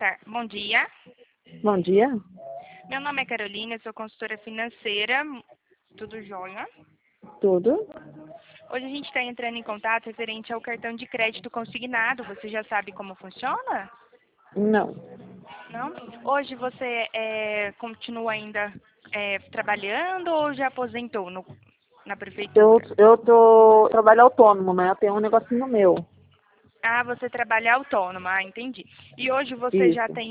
Bom dia. Bom dia. Meu nome é Carolina, eu sou consultora financeira. Tudo jóia? Tudo? Hoje a gente está entrando em contato referente ao cartão de crédito consignado. Você já sabe como funciona? Não. Não? Hoje você continua ainda trabalhando ou já aposentou na prefeitura? Eu trabalho autônomo, né? Eu tenho um negocinho meu. Ah, você trabalha autônoma, entendi. E hoje você já Isso. tem